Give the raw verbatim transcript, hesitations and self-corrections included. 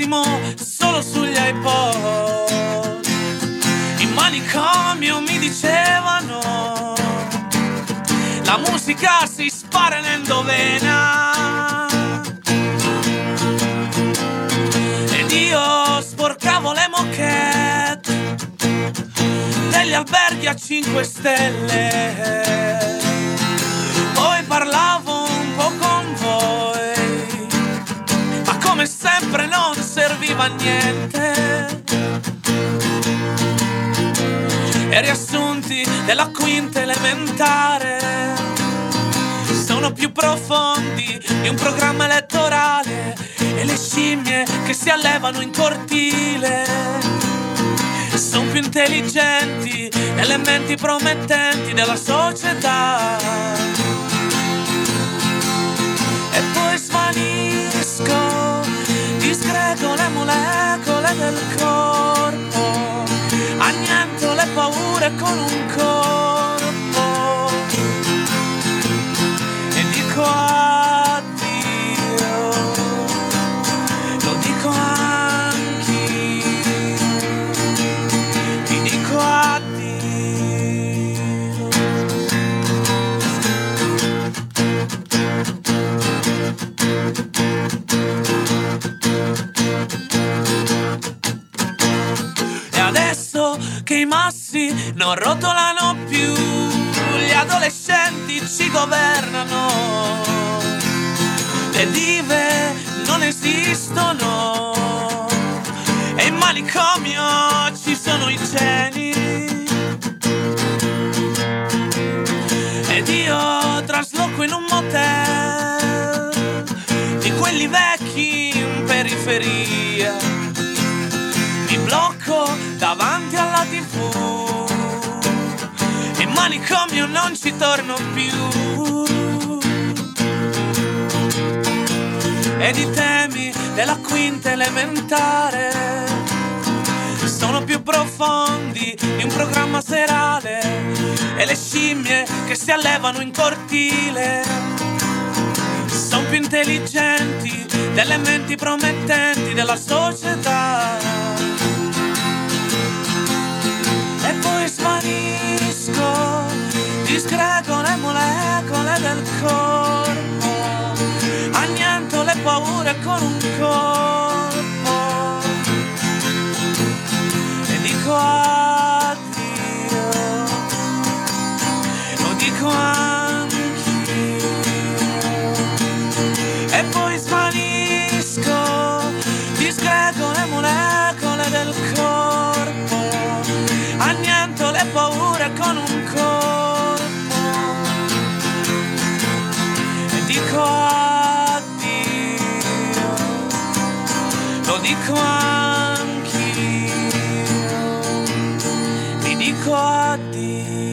attimo solo sugli iPod. In manicomio mi dicevano la musica si spara nell'endovena, ed io sporcavo le moquette degli alberghi a cinque stelle. Poi parlavo un po' con voi, ma come sempre non serviva a niente. E riassunti della quinta elementare sono più profondi di un programma elettorale, e le scimmie che si allevano in cortile sono più intelligenti delle menti promettenti della società. E poi svanisco, discreto le molecole del corpo, anniento le paure con un corpo e dico addio, lo dico anch'io, ti dico addio. E adesso che i massi non rotolano più, gli adolescenti ci governano, le dive non esistono, e in manicomio ci sono i geni, ed io trasloco in un motel di quelli vecchi in periferia, mi blocco davanti alla tivù, in manicomio non ci torno più, ed i temi della quinta elementare sono più profondi di un programma serale, e le scimmie che si allevano in cortile sono più intelligenti delle menti promettenti della società. E poi svanisco, discreto le molecole del corpo, anniento le paure con un corpo e dico addio, lo dico anch'io. E poi svanisco, discreto le molecole del corpo, anniento le paure con un corpo e dico addio, lo dico anch'io, mi dico addio.